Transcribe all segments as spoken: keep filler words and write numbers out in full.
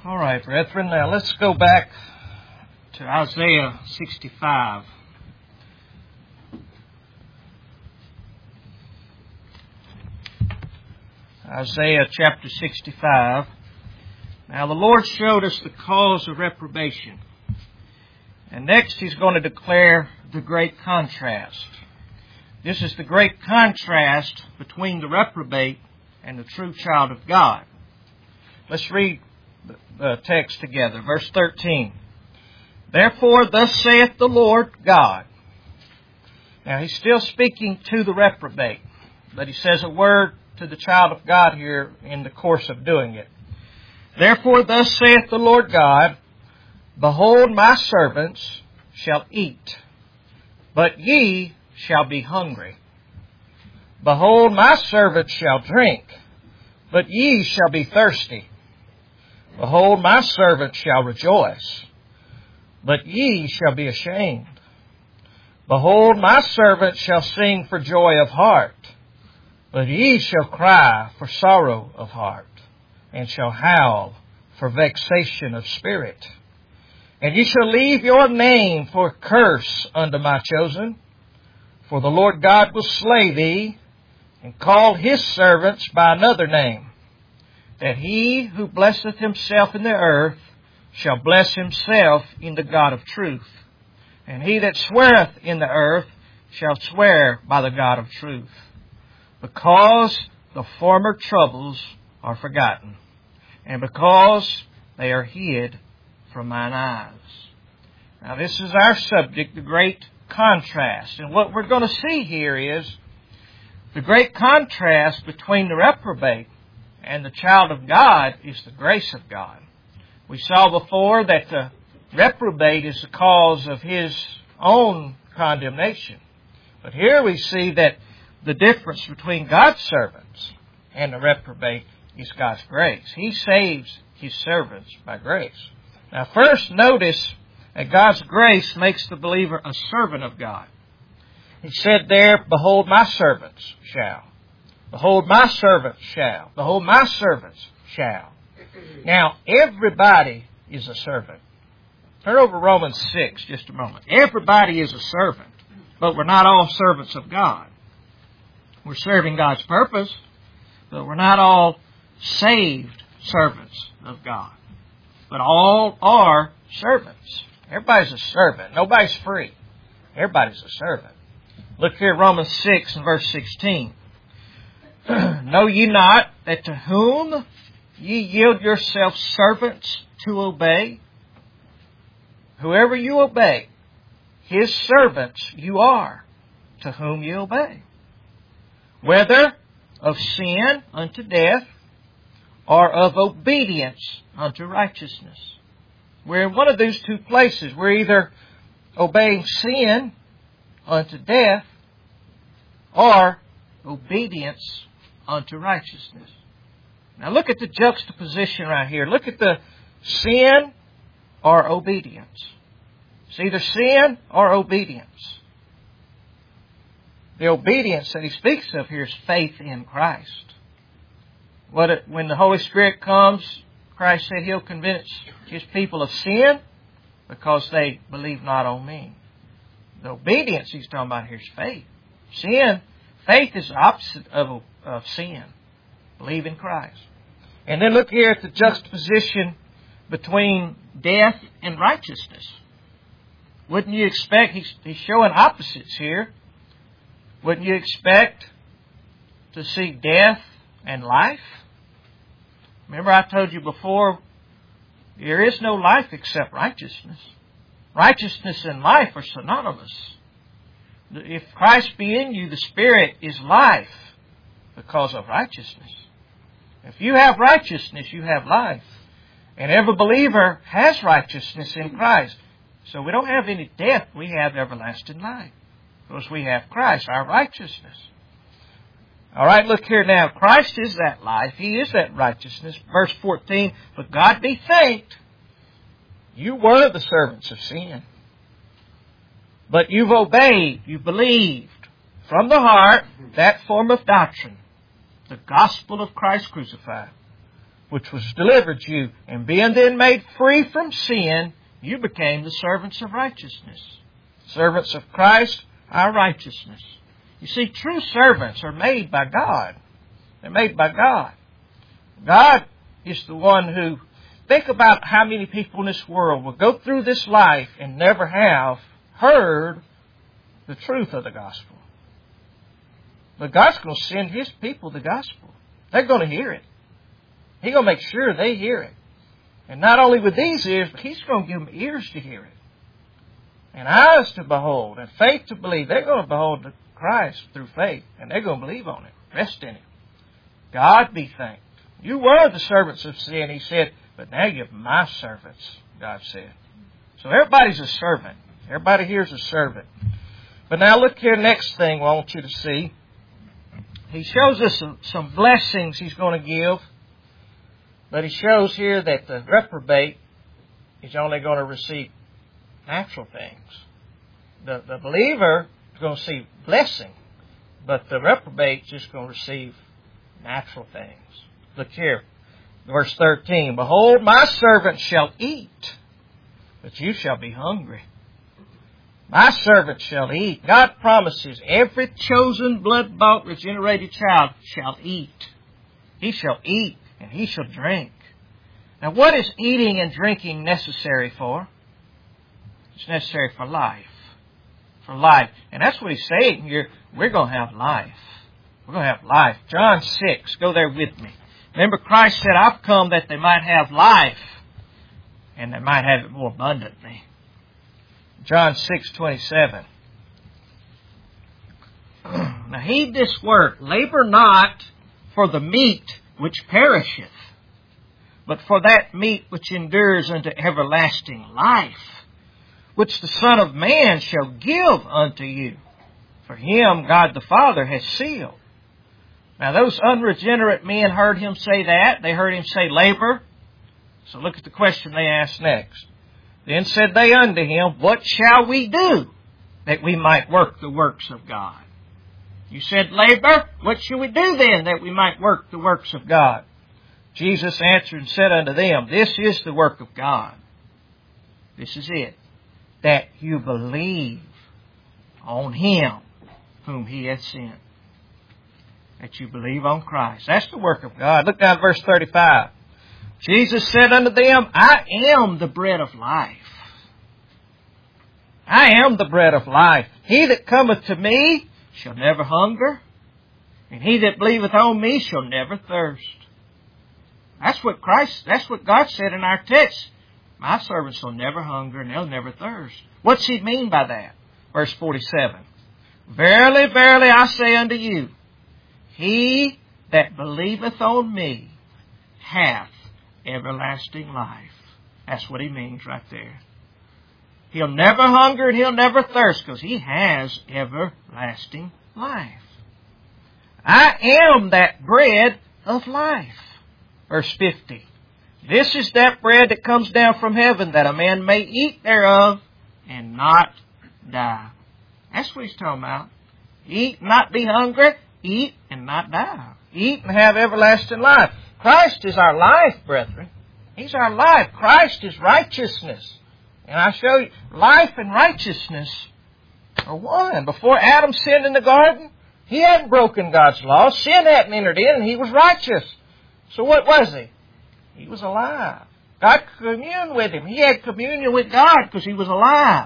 All right, brethren, now let's go back to Isaiah sixty-five. Isaiah chapter sixty-five. Now the Lord showed us the cause of reprobation. And next He's going to declare the great contrast. This is the great contrast between the reprobate and the true child of God. Let's read the text together. Verse thirteen. Therefore, thus saith the Lord God. Now, He's still speaking to the reprobate, but He says a word to the child of God here in the course of doing it. Therefore, thus saith the Lord God, Behold, my servants shall eat, but ye shall be hungry. Behold, my servants shall drink, but ye shall be thirsty. Behold, my servants shall rejoice, but ye shall be ashamed. Behold, my servants shall sing for joy of heart, but ye shall cry for sorrow of heart, and shall howl for vexation of spirit. And ye shall leave your name for curse unto my chosen, for the Lord God will slay thee, and call His servants by another name, that he who blesseth himself in the earth shall bless himself in the God of truth. And he that sweareth in the earth shall swear by the God of truth, because the former troubles are forgotten, and because they are hid from mine eyes. Now this is our subject, the great contrast. And what we're going to see here is the great contrast between the reprobate and the child of God is the grace of God. We saw before that the reprobate is the cause of his own condemnation. But here we see that the difference between God's servants and the reprobate is God's grace. He saves His servants by grace. Now first notice that God's grace makes the believer a servant of God. He said there, Behold, my servants shall. Behold, my servants shall. Behold, my servants shall. Now, everybody is a servant. Turn over to Romans six just a moment. Everybody is a servant, but we're not all servants of God. We're serving God's purpose, but we're not all saved servants of God. But all are servants. Everybody's a servant. Nobody's free. Everybody's a servant. Look here at Romans six and verse sixteen. Know ye not that to whom ye yield yourselves servants to obey? Whoever you obey, His servants you are, to whom ye obey. Whether of sin unto death, or of obedience unto righteousness. We're in one of these two places. We're either obeying sin unto death, or obedience unto righteousness. Now look at the juxtaposition right here. Look at the sin or obedience. It's either sin or obedience. The obedience that he speaks of here is faith in Christ. What it, when the Holy Spirit comes, Christ said He'll convince His people of sin because they believe not on me. The obedience He's talking about here is faith. Sin, faith is the opposite of, of sin. Believe in Christ. And then look here at the juxtaposition between death and righteousness. Wouldn't you expect, he's, he's showing opposites here. Wouldn't you expect to see death and life? Remember I told you before, there is no life except righteousness. Righteousness and life are synonymous. If Christ be in you, the Spirit is life because of righteousness. If you have righteousness, you have life. And every believer has righteousness in Christ. So we don't have any death, we have everlasting life. Because we have Christ, our righteousness. All right, look here now. Christ is that life. He is that righteousness. Verse fourteen, but God be thanked, you were the servants of sin. But you've obeyed, you've believed from the heart that form of doctrine, the gospel of Christ crucified, which was delivered you. And being then made free from sin, you became the servants of righteousness. Servants of Christ, our righteousness. You see, true servants are made by God. They're made by God. God is the one who... Think about how many people in this world will go through this life and never have heard the truth of the gospel. But God's going to send His people the gospel. They're going to hear it. He's going to make sure they hear it. And not only with these ears, but He's going to give them ears to hear it. And eyes to behold, and faith to believe. They're going to behold Christ through faith, and they're going to believe on it, rest in it. God be thanked. You were the servants of sin, He said, but now you're my servants, God said. So everybody's a servant. Everybody here is a servant. But now look here, next thing I want you to see. He shows us some, some blessings He's going to give. But He shows here that the reprobate is only going to receive natural things. The, the believer is going to see blessing. But the reprobate is just going to receive natural things. Look here. Verse thirteen, behold, my servant shall eat, but you shall be hungry. My servant shall eat. God promises every chosen, blood-bought, regenerated child shall eat. He shall eat and he shall drink. Now what is eating and drinking necessary for? It's necessary for life. For life. And that's what He's saying here. We're going to have life. We're going to have life. John six, go there with me. Remember, Christ said, I've come that they might have life, and they might have it more abundantly. John six twenty-seven. Now heed this word, labor not for the meat which perisheth, but for that meat which endures unto everlasting life, which the Son of Man shall give unto you. For Him God the Father has sealed. Now those unregenerate men heard Him say that. They heard Him say labor. So look at the question they asked next. Then said they unto Him, what shall we do that we might work the works of God? You said labor. What shall we do then that we might work the works of God? Jesus answered and said unto them, this is the work of God. This is it. That you believe on Him whom He hath sent. That you believe on Christ. That's the work of God. Look down at verse thirty-five. Jesus said unto them, I am the bread of life. I am the bread of life. He that cometh to me shall never hunger, and he that believeth on me shall never thirst. That's what Christ, that's what God said in our text. My servants will never hunger and they'll never thirst. What's He mean by that? Verse forty-seven. Verily, verily, I say unto you, he that believeth on me hath everlasting life. That's what He means right there. He'll never hunger and He'll never thirst because He has everlasting life. I am that bread of life. Verse fifty. This is that bread that comes down from heaven, that a man may eat thereof and not die. That's what He's talking about. Eat, not be hungry. Eat and not die. Eat and have everlasting life. Christ is our life, brethren. He's our life. Christ is righteousness. And I show you, life and righteousness are one. Before Adam sinned in the garden, he hadn't broken God's law. Sin hadn't entered in, and he was righteous. So what was he? He was alive. God communed with him. He had communion with God because he was alive.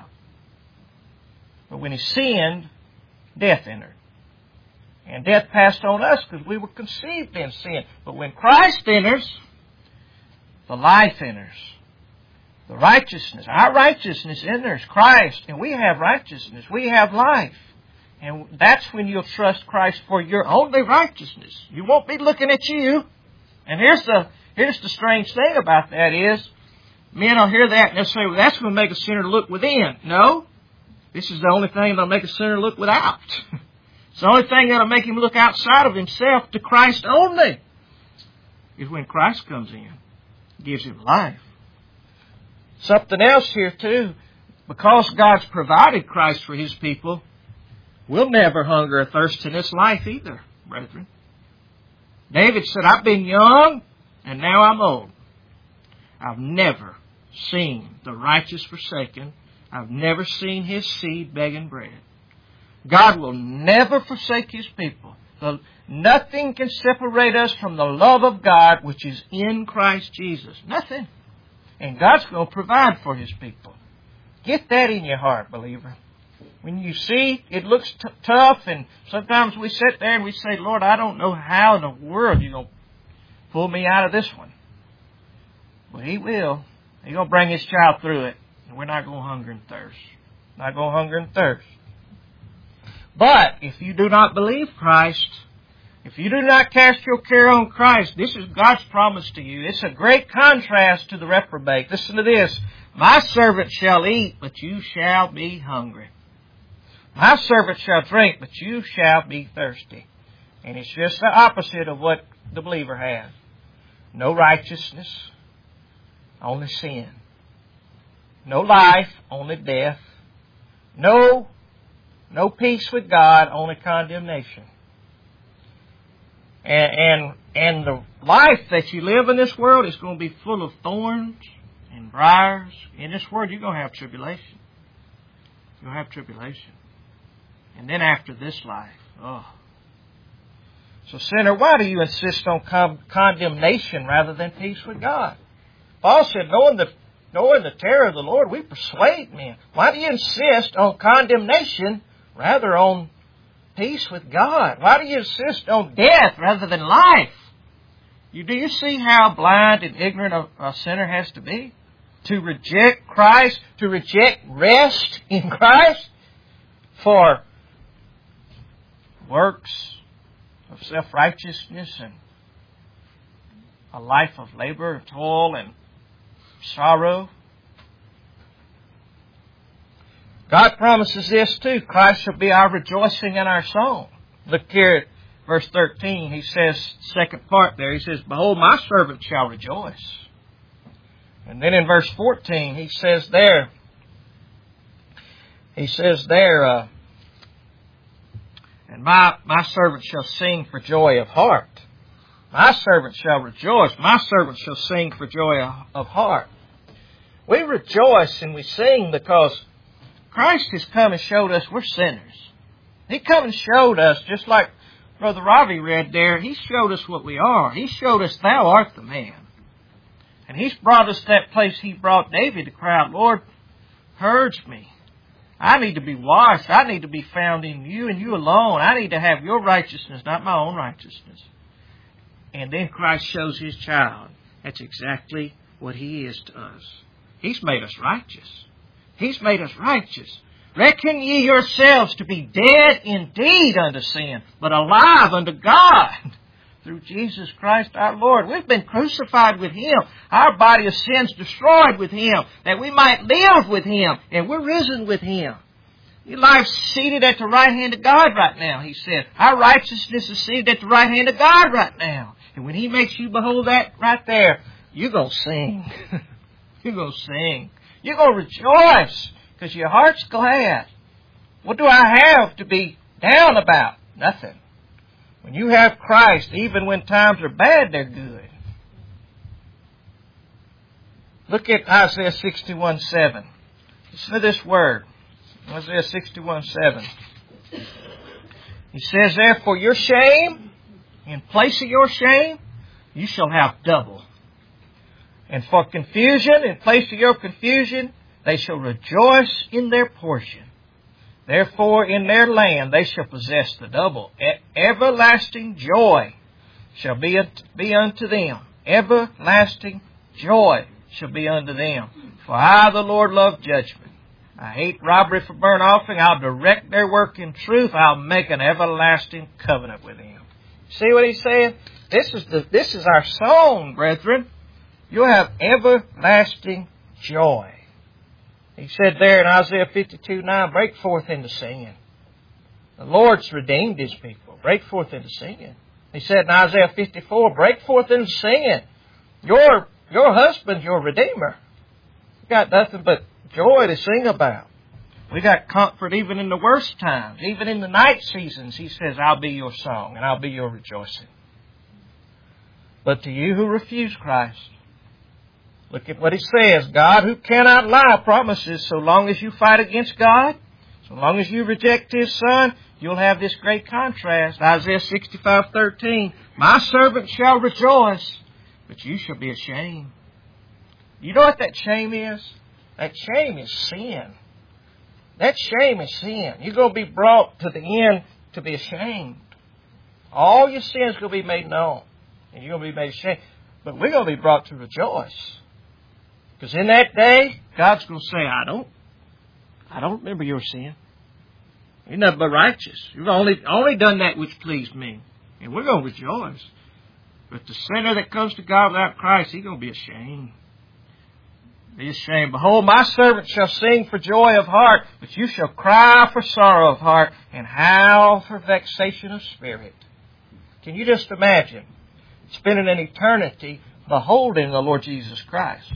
But when he sinned, death entered. And death passed on us because we were conceived in sin. But when Christ enters, the life enters. The righteousness, our righteousness enters Christ. And we have righteousness. We have life. And that's when you'll trust Christ for your only righteousness. You won't be looking at you. And here's the here's the strange thing about that is, men will hear that and they'll say, well, that's going to make a sinner look within. No. This is the only thing that'll make a sinner look without. It's the only thing that'll make him look outside of himself to Christ only. Is when Christ comes in. Gives him life. Something else here too. Because God's provided Christ for His people, we'll never hunger or thirst in this life either, brethren. David said, I've been young and now I'm old, I've never seen the righteous forsaken. I've never seen his seed begging bread. God will never forsake his people. The, nothing can separate us from the love of God which is in Christ Jesus. Nothing. And God's going to provide for his people. Get that in your heart, believer. When you see it looks t- tough, and sometimes we sit there and we say, Lord, I don't know how in the world you're going to pull me out of this one. Well, he will. He's going to bring his child through it. And we're not going to hunger and thirst. Not going to hunger and thirst. But if you do not believe Christ, if you do not cast your care on Christ, this is God's promise to you. It's a great contrast to the reprobate. Listen to this. My servant shall eat, but you shall be hungry. My servant shall drink, but you shall be thirsty. And it's just the opposite of what the believer has. No righteousness, only sin. No life, only death. No, no peace with God, only condemnation. And, and, and the life that you live in this world is going to be full of thorns and briars. In this world, you're going to have tribulation. You'll have tribulation. And then after this life, oh. So sinner, why do you insist on con- condemnation rather than peace with God? Paul said, knowing the, knowing the terror of the Lord, we persuade men. Why do you insist on condemnation rather on peace with God? Why do you insist on death rather than life? You, do you see how blind and ignorant a, a sinner has to be? To reject Christ, to reject rest in Christ for works of self-righteousness and a life of labor and toil and sorrow. God promises this too. Christ shall be our rejoicing and our song. Look here at verse thirteen. He says, second part there, he says, behold, my servant shall rejoice. And then in verse fourteen, he says there, he says there, uh, and my, my servant shall sing for joy of heart. My servant shall rejoice. My servant shall sing for joy of heart. We rejoice and we sing because Christ has come and showed us we're sinners. He come and showed us, just like Brother Ravi read there, he showed us what we are. He showed us, thou art the man. And he's brought us that place he brought David to cry out, Lord, purge me. I need to be washed. I need to be found in you and you alone. I need to have your righteousness, not my own righteousness. And then Christ shows his child. That's exactly what he is to us. He's made us righteous. He's made us righteous. Reckon ye yourselves to be dead indeed unto sin, but alive unto God through Jesus Christ our Lord. We've been crucified with him. Our body of sin's destroyed with him, that we might live with him, and we're risen with him. Your life's seated at the right hand of God right now, he said. Our righteousness is seated at the right hand of God right now. And when he makes you behold that right there, you're going to sing. You're going to sing. You're going to rejoice because your heart's glad. What do I have to be down about? Nothing. When you have Christ, even when times are bad, they're good. Look at Isaiah sixty-one seven. Listen to this word. Isaiah sixty-one seven. He says, therefore your shame, in place of your shame, you shall have double. And for confusion, in place of your confusion, they shall rejoice in their portion. Therefore in their land they shall possess the double. E- everlasting joy shall be, be unto them. Everlasting joy shall be unto them. For I, the Lord, love judgment. I hate robbery for burnt offering. I'll direct their work in truth. I'll make an everlasting covenant with them. See what he's saying? This is the this is our song, brethren. You'll have everlasting joy. He said there in Isaiah fifty-two nine, break forth into singing. The Lord's redeemed his people. Break forth into singing. He said in Isaiah fifty-four, break forth into singing. Your, your husband's your Redeemer. You got nothing but joy to sing about. We got comfort even in the worst times. Even in the night seasons, he says, I'll be your song and I'll be your rejoicing. But to you who refuse Christ, look at what he says. God, who cannot lie, promises so long as you fight against God, so long as you reject His Son, you'll have this great contrast. Isaiah sixty-five thirteen, my servant shall rejoice, but you shall be ashamed. You know what that shame is? That shame is sin. That shame is sin. You're going to be brought to the end to be ashamed. All your sins are going to be made known. And you're going to be made ashamed. But we're going to be brought to rejoice. Because in that day, God's going to say, I don't, I don't remember your sin. You're nothing but righteous. You've only, only done that which pleased me. And we're going to rejoice. But the sinner that comes to God without Christ, he's going to be ashamed. Be ashamed. Behold, my servant shall sing for joy of heart, but you shall cry for sorrow of heart and howl for vexation of spirit. Can you just imagine spending an eternity beholding the Lord Jesus Christ?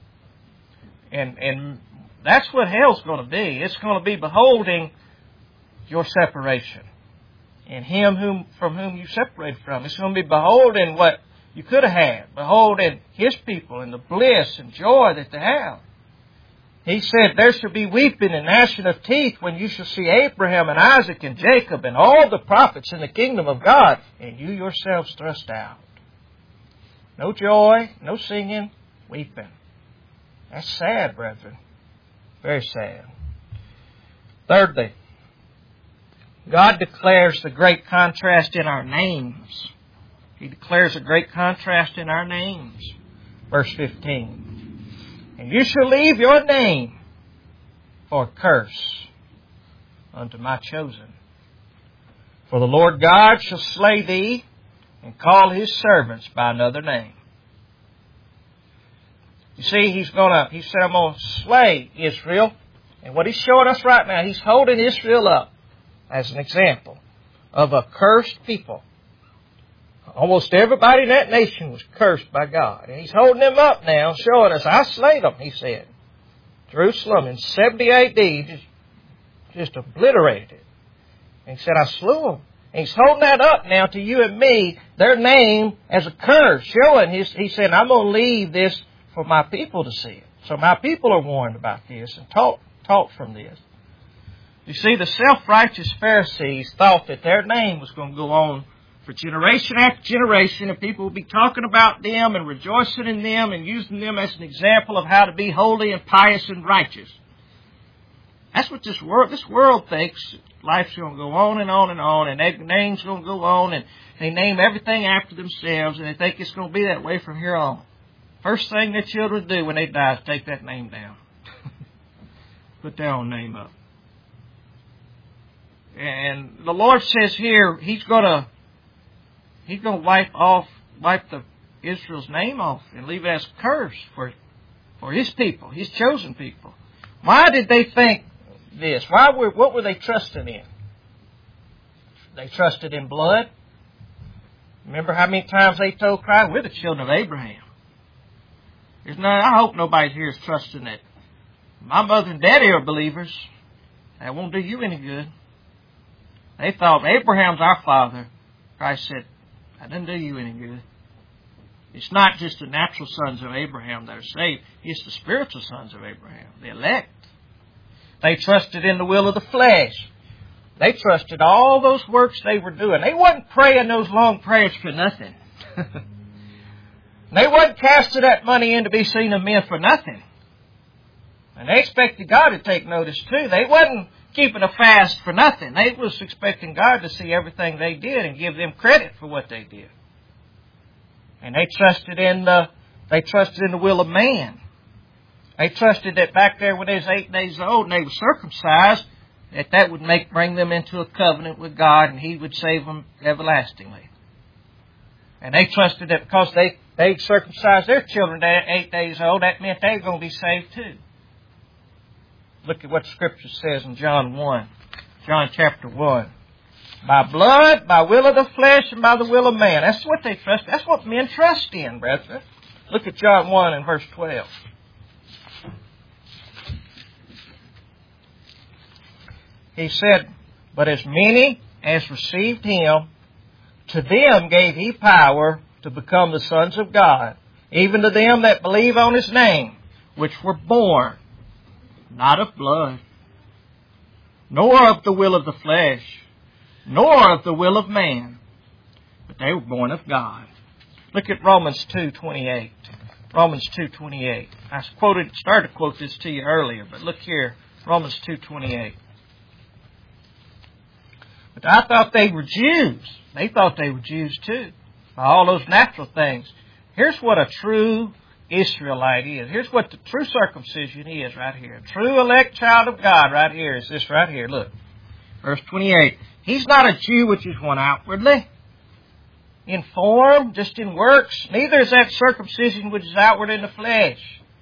And and that's what hell's going to be. It's going to be beholding your separation and Him whom from whom you separated from. It's going to be beholding what you could have had, beholding His people and the bliss and joy that they have. He said, there shall be weeping and gnashing of teeth when you shall see Abraham and Isaac and Jacob and all the prophets in the kingdom of God, and you yourselves thrust out. No joy, no singing, weeping. That's sad, brethren. Very sad. Thirdly, God declares the great contrast in our names. He declares a great contrast in our names. Verse fifteen. And you shall leave your name for a curse unto my chosen. For the Lord God shall slay thee and call His servants by another name. You see, He's gonna, He said, I'm going to slay Israel. And what He's showing us right now, He's holding Israel up as an example of a cursed people. Almost everybody in that nation was cursed by God. And He's holding them up now, showing us, I slayed them, He said. Jerusalem in seventy A D just, just obliterated it. And He said, I slew them. And He's holding that up now to you and me, their name as a curse, showing His, He said, I'm going to leave this for my people to see it. So my people are warned about this and taught, taught from this. You see, the self-righteous Pharisees thought that their name was going to go on for generation after generation, and people will be talking about them and rejoicing in them and using them as an example of how to be holy and pious and righteous. That's what this world, this world thinks life's going to go on and on and on, and their name's going to go on, and they name everything after themselves, and they think it's going to be that way from here on. First thing their children do when they die is take that name down. Put their own name up. And the Lord says here, He's going to He's going to wipe off, wipe the Israel's name off and leave it as a curse for, for His people, His chosen people. Why did they think this? Why were, what were they trusting in? They trusted in blood. Remember how many times they told Christ, we're the children of Abraham. There's no, I hope nobody here is trusting that. My mother and daddy are believers. That won't do you any good. They thought Abraham's our father. Christ said, that doesn't do you any good. It's not just the natural sons of Abraham that are saved. It's the spiritual sons of Abraham, the elect. They trusted in the will of the flesh. They trusted all those works they were doing. They wasn't praying those long prayers for nothing. They wasn't casting that money in to be seen of men for nothing. And they expected God to take notice too. They wasn't keeping a fast for nothing. They was expecting God to see everything they did and give them credit for what they did. And they trusted in the, they trusted in the will of man. They trusted that back there when they was eight days old and they were circumcised, that that would make, bring them into a covenant with God and He would save them everlastingly. And they trusted that because they, they circumcised their children at eight days old, that meant they were going to be saved too. Look at what the Scripture says in John one. John chapter one. By blood, by will of the flesh, and by the will of man. That's what they trust. That's what men trust in, brethren. Look at John one and verse twelve. He said, but as many as received Him, to them gave He power to become the sons of God, even to them that believe on His name, which were born not of blood, nor of the will of the flesh, nor of the will of man, but they were born of God. Look at Romans two twenty-eight. Romans two twenty-eight. I quoted, started to quote this to you earlier, but look here, Romans two twenty-eight. But I thought they were Jews. They thought they were Jews too, by all those natural things. Here's what a true Israelite is. Here's what the true circumcision is right here. A true elect child of God right here is this right here. Look, verse twenty-eight. He's not a Jew which is one outwardly, in form, just in works. Neither is that circumcision which is outward in the flesh.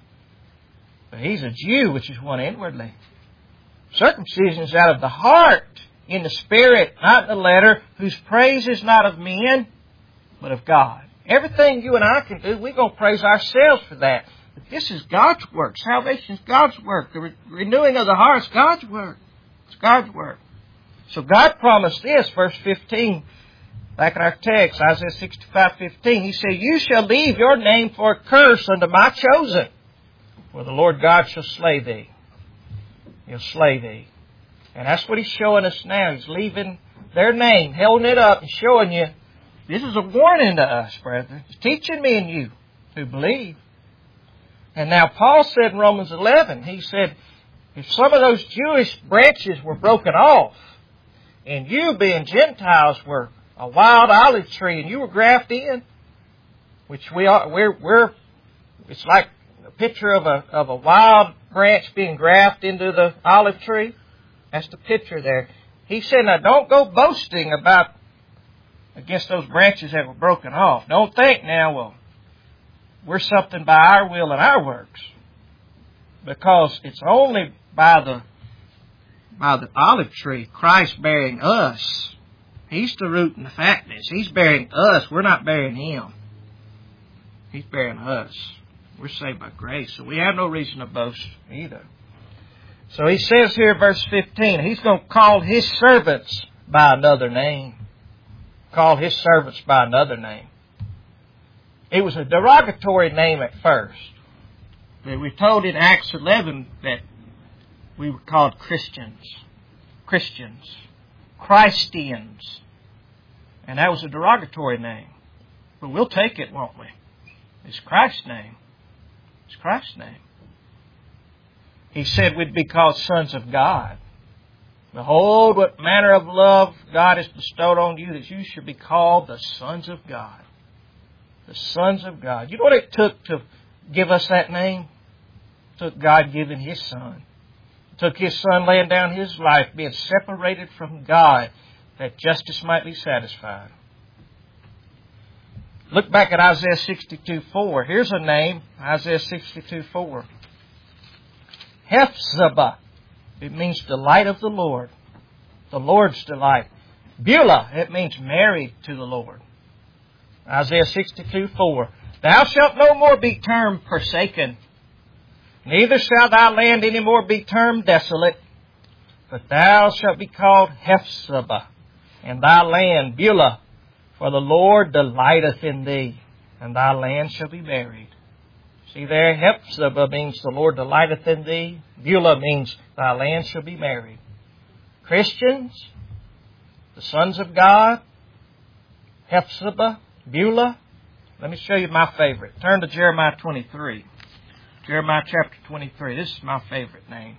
But he's a Jew which is one inwardly. Circumcision is out of the heart, in the spirit, not in the letter, whose praise is not of men, but of God. Everything you and I can do, we're going to praise ourselves for that. But this is God's work. Salvation is God's work. The re- renewing of the heart is God's work. It's God's work. So God promised this, verse fifteen, back in our text, Isaiah sixty-five fifteen. He said, you shall leave your name for a curse unto my chosen, for the Lord God shall slay thee. He'll slay thee. And that's what He's showing us now. He's leaving their name, holding it up and showing you, this is a warning to us, brethren. He's teaching me and you who believe. And now Paul said in Romans eleven, he said, if some of those Jewish branches were broken off, and you being Gentiles were a wild olive tree, and you were grafted in, which we are, we're, we're, it's like a picture of a, of a wild branch being grafted into the olive tree. That's the picture there. He said, now don't go boasting about against those branches that were broken off. Don't think now, well, we're something by our will and our works. Because it's only by the by the olive tree, Christ bearing us. He's the root and the fatness. He's bearing us. We're not bearing Him. He's bearing us. We're saved by grace. So we have no reason to boast either. So he says here, verse fifteen, He's going to call His servants by another name. Call His servants by another name. It was a derogatory name at first. But we're told in Acts eleven that we were called Christians. Christians. Christians. And that was a derogatory name. But we'll take it, won't we? It's Christ's name. It's Christ's name. He said we'd be called sons of God. Behold, what manner of love God has bestowed on you, that you should be called the sons of God. The sons of God. You know what it took to give us that name? It took God giving His Son. It took His Son laying down His life, being separated from God, that justice might be satisfied. Look back at Isaiah sixty-two four. Here's a name, Isaiah sixty-two four. Hephzibah. It means delight of the Lord. The Lord's delight. Beulah. It means married to the Lord. Isaiah sixty-two four. Thou shalt no more be termed forsaken, neither shall thy land any more be termed desolate, but thou shalt be called Hephzibah, and thy land Beulah, for the Lord delighteth in thee, and thy land shall be married. See there, Hephzibah means the Lord delighteth in thee. Beulah means thy land shall be married. Christians, the sons of God, Hephzibah, Beulah. Let me show you my favorite. Turn to Jeremiah twenty-three. Jeremiah chapter twenty-three. This is my favorite name.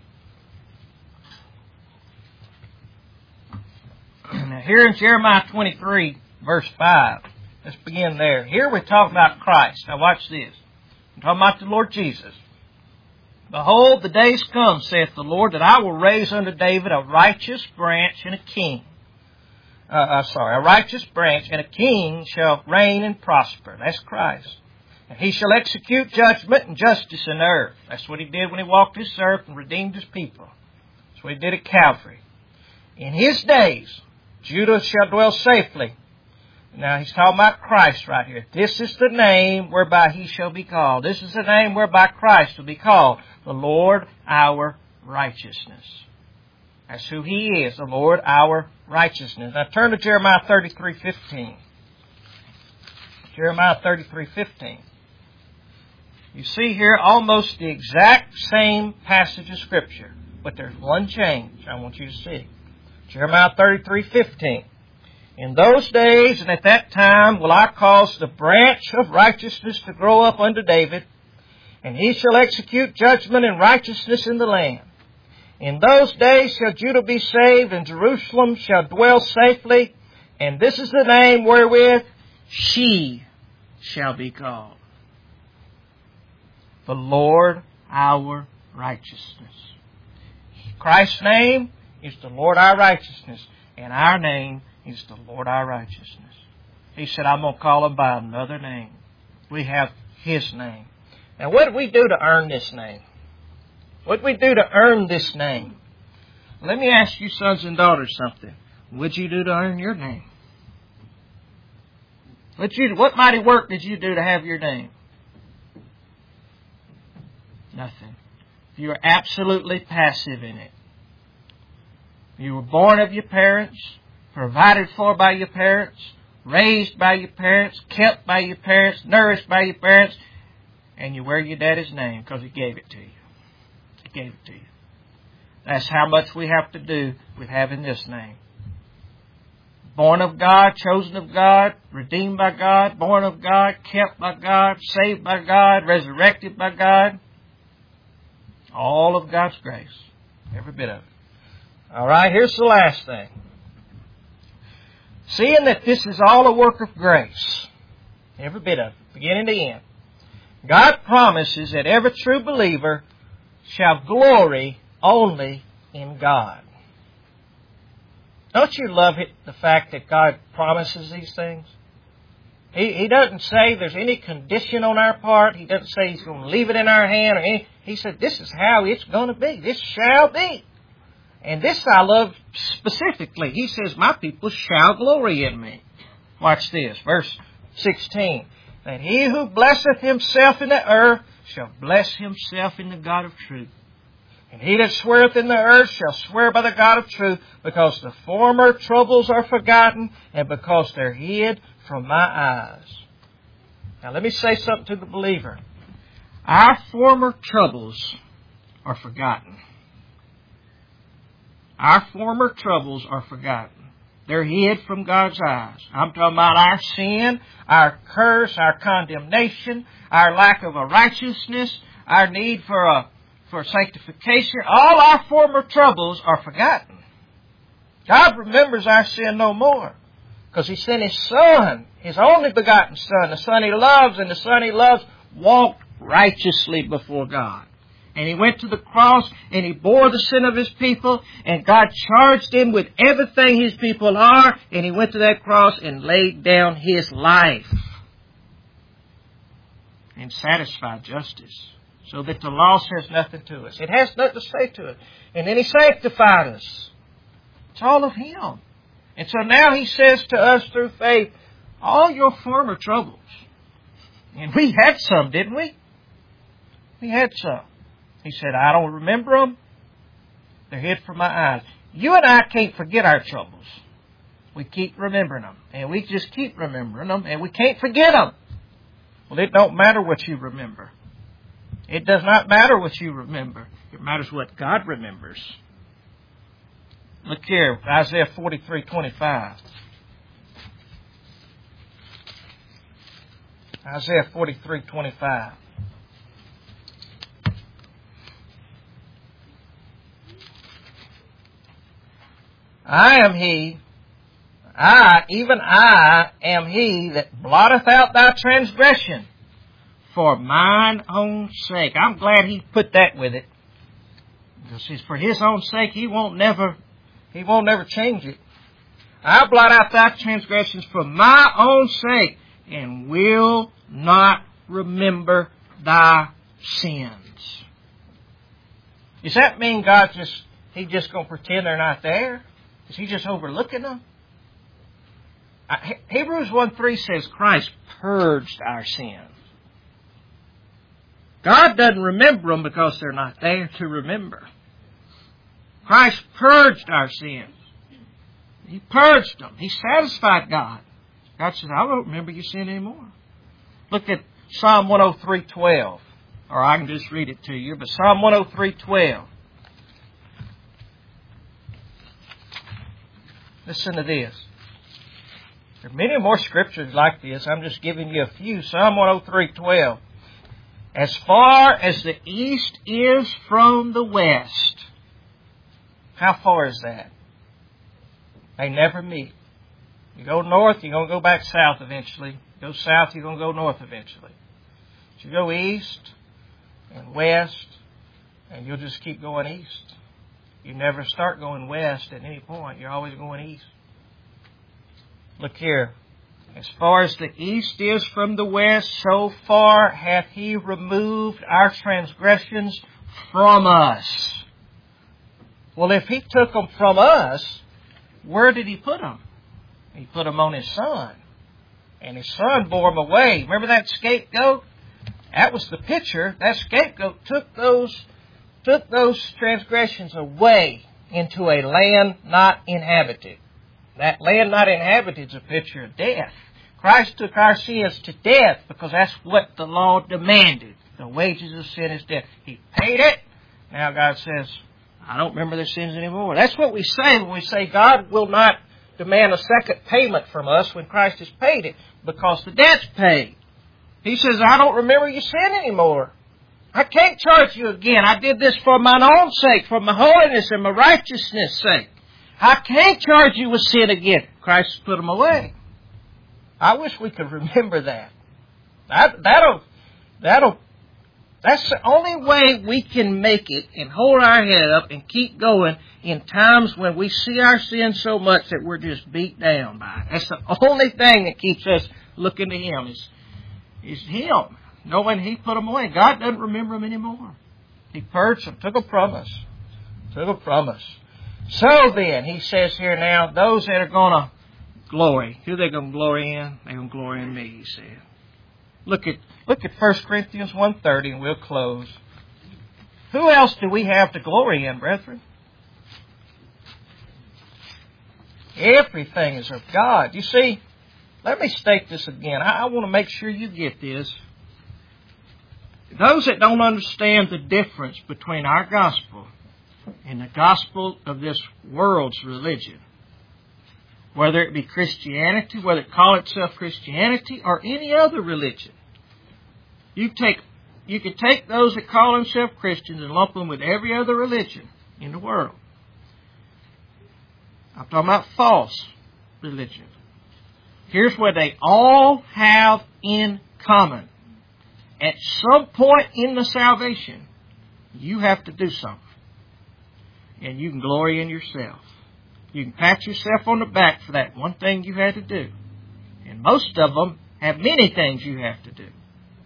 Now here in Jeremiah twenty-three, verse five. Let's begin there. Here we're talking about Christ. Now watch this. I'm talking about the Lord Jesus. Behold, the days come, saith the Lord, that I will raise unto David a righteous branch and a king. Uh, uh, sorry, a righteous branch and a king shall reign and prosper. That's Christ. And He shall execute judgment and justice in earth. That's what He did when He walked this earth and redeemed His people. That's what He did at Calvary. In His days, Judah shall dwell safely. Now He's talking about Christ right here. This is the name whereby He shall be called. This is the name whereby Christ will be called. The Lord our righteousness. That's who He is, the Lord our righteousness. Now turn to Jeremiah thirty-three fifteen. Jeremiah thirty-three fifteen. You see here almost the exact same passage of Scripture, but there's one change I want you to see. Jeremiah thirty-three fifteen. In those days and at that time will I cause the branch of righteousness to grow up unto David, and he shall execute judgment and righteousness in the land. In those days shall Judah be saved, and Jerusalem shall dwell safely, and this is the name wherewith she shall be called. The Lord our righteousness. Christ's name is the Lord our righteousness, and our name is the Lord our righteousness. He said, I'm going to call him by another name. We have His name. Now, what did we do to earn this name? What did we do to earn this name? Let me ask you sons and daughters something. What did you do to earn your name? What, you, what mighty work did you do to have your name? Nothing. You were absolutely passive in it. You were born of your parents, provided for by your parents, raised by your parents, kept by your parents, nourished by your parents, and you wear your daddy's name because He gave it to you. He gave it to you. That's how much we have to do with having this name. Born of God, chosen of God, redeemed by God, born of God, kept by God, saved by God, resurrected by God. All of God's grace. Every bit of it. All right, here's the last thing. Seeing that this is all a work of grace, every bit of it, beginning to end, God promises that every true believer shall glory only in God. Don't you love it, the fact that God promises these things? He, he doesn't say there's any condition on our part. He doesn't say He's going to leave it in our hand. Or any, he said this is how it's going to be. This shall be. And this I love specifically. He says, my people shall glory in me. Watch this, verse sixteen. That he who blesseth himself in the earth shall bless himself in the God of truth. And he that sweareth in the earth shall swear by the God of truth, because the former troubles are forgotten, and because they're hid from my eyes. Now let me say something to the believer. Our former troubles are forgotten. Our former troubles are forgotten. They're hid from God's eyes. I'm talking about our sin, our curse, our condemnation, our lack of a righteousness, our need for a for sanctification. All our former troubles are forgotten. God remembers our sin no more, because He sent His Son, His only begotten Son, the Son He loves, and the Son He loves walked righteously before God. And He went to the cross, and He bore the sin of His people, and God charged Him with everything His people are, and He went to that cross and laid down His life and satisfied justice, so that the law says nothing to us. It has nothing to say to it. And then He sanctified us. It's all of Him. And so now He says to us through faith, all your former troubles, and we had some, didn't we? We had some. He said, I don't remember them. They're hid from my eyes. You and I can't forget our troubles. We keep remembering them. And we just keep remembering them. And we can't forget them. Well, it don't matter what you remember. It does not matter what you remember. It matters what God remembers. Look here, Isaiah forty-three twenty-five. Isaiah forty-three twenty-five. I am He, I, even I, am He that blotteth out thy transgression for mine own sake. I'm glad He put that with it, because for His own sake, He won't never, He won't never change it. I blot out thy transgressions for my own sake, and will not remember thy sins. Does that mean God just, He just going to pretend they're not there? Is He just overlooking them? Hebrews one three says Christ purged our sins. God doesn't remember them because they're not there to remember. Christ purged our sins. He purged them. He satisfied God. God says, I won't remember your sin anymore. Look at Psalm one oh three twelve. Or I can just read it to you. But Psalm one oh three twelve. Listen to this. There are many more scriptures like this. I'm just giving you a few. Psalm one oh three twelve. As far as the east is from the west. How far is that? They never meet. You go north, you're going to go back south eventually. You go south, you're going to go north eventually. But you go east and west, and you'll just keep going east. You never start going west at any point. You're always going east. Look here. As far as the east is from the west, so far hath He removed our transgressions from us. Well, if He took them from us, where did He put them? He put them on His Son. And His Son bore them away. Remember that scapegoat? That was the picture. That scapegoat took those, took those transgressions away into a land not inhabited. That land not inhabited is a picture of death. Christ took our sins to death because that's what the law demanded. The wages of sin is death. He paid it. Now God says, I don't remember their sins anymore. That's what we say when we say God will not demand a second payment from us when Christ has paid it because the debt's paid. He says, I don't remember your sin anymore. I can't charge you again. I did this for mine own sake, for my holiness and my righteousness' sake. I can't charge you with sin again. Christ put them away. I wish we could remember that. that that'll, that'll, that's the only way we can make it and hold our head up and keep going in times when we see our sin so much that we're just beat down by it. That's the only thing that keeps us looking to Him is, is Him, knowing He put them away. God doesn't remember them anymore. He purged them, took them from us, took them from us. So then, He says here now, those that are going to glory, who are they going to glory in? They're going to glory in me, He said. Look at look at First Corinthians one thirty and we'll close. Who else do we have to glory in, brethren? Everything is of God. You see, let me state this again. I, I want to make sure you get this. Those that don't understand the difference between our gospel and the gospel of this world's religion, whether it be Christianity, whether it call itself Christianity or any other religion, you take you can take those that call themselves Christians and lump them with every other religion in the world. I'm talking about false religion. Here's what they all have in common. At some point in the salvation, you have to do something. And you can glory in yourself. You can pat yourself on the back for that one thing you had to do. And most of them have many things you have to do.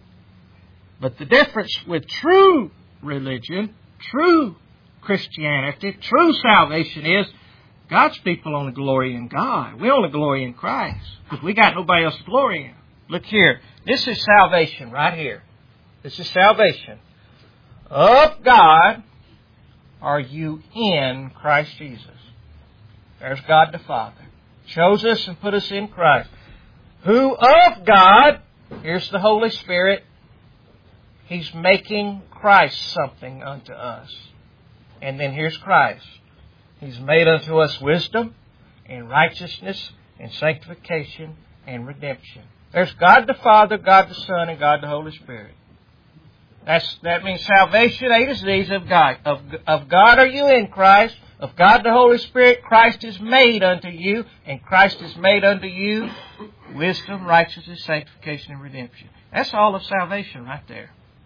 But the difference with true religion, true Christianity, true salvation is God's people only glory in God. We only glory in Christ because we got nobody else to glory in. Look here. This is salvation right here. This is salvation. Of God are you in Christ Jesus. There's God the Father. Chose us and put us in Christ. Who of God, here's the Holy Spirit, He's making Christ something unto us. And then here's Christ. He's made unto us wisdom and righteousness and sanctification and redemption. There's God the Father, God the Son, and God the Holy Spirit. That's, that means salvation, A to Z, of God. Of, of God are you in Christ. Of God the Holy Spirit, Christ is made unto you. And Christ is made unto you wisdom, righteousness, sanctification, and redemption. That's all of salvation right there.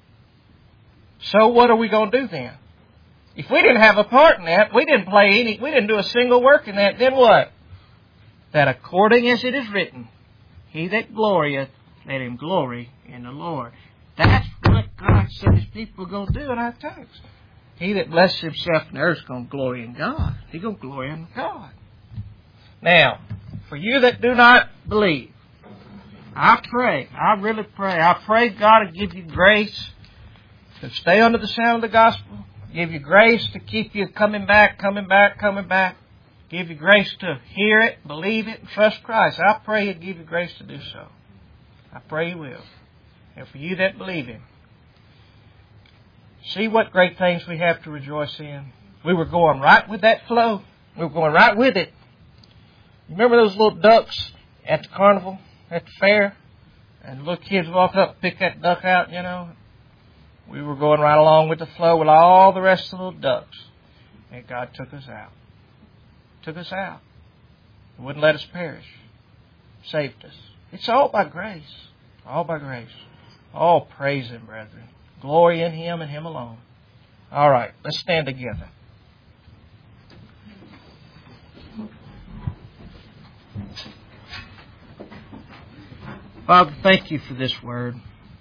So what are we going to do then? If we didn't have a part in that, we didn't play any, we didn't do a single work in that, then what? That according as it is written, he that glorieth, let him glory in the Lord. That's what God said His people are going to do in our text. He that blesses himself in the earth is going to glory in God. He's going to glory in God. Now, for you that do not believe, I pray, I really pray, I pray God will give you grace to stay under the sound of the gospel, give you grace to keep you coming back, coming back, coming back, give you grace to hear it, believe it, and trust Christ. I pray He'll give you grace to do so. I pray He will. and for you that believe Him. See what great things we have to rejoice in. We were going right with that flow. We were going right with it. Remember those little ducks at the carnival, at the fair? And the little kids walk up and pick that duck out, you know. We were going right along with the flow with all the rest of the little ducks. And God took us out. Took us out. He wouldn't let us perish. Saved us. It's all by grace. All by grace. All praise Him, brethren. Glory in Him and Him alone. All right, let's stand together. Father, thank You for this word.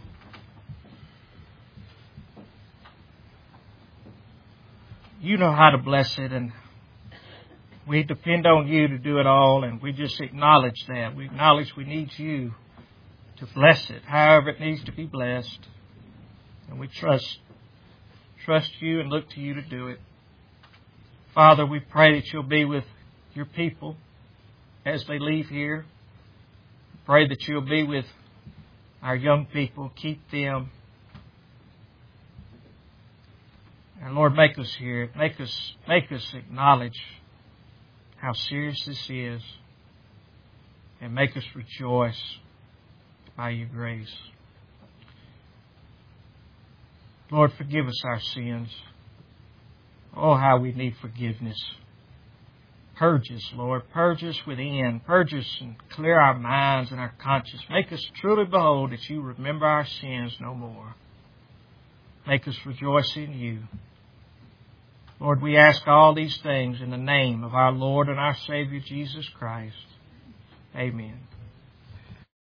You know how to bless it, and we depend on You to do it all, and we just acknowledge that. We acknowledge we need You to bless it, however it needs to be blessed. And we trust, trust You and look to You to do it. Father, we pray that You'll be with Your people as they leave here. We pray that You'll be with our young people. Keep them. And Lord, make us hear it. Make us, make us acknowledge how serious this is. And make us rejoice by Your grace. Lord, forgive us our sins. Oh, how we need forgiveness. Purge us, Lord. Purge us within. Purge us and clear our minds and our conscience. Make us truly behold that You remember our sins no more. Make us rejoice in You. Lord, we ask all these things in the name of our Lord and our Savior, Jesus Christ. Amen.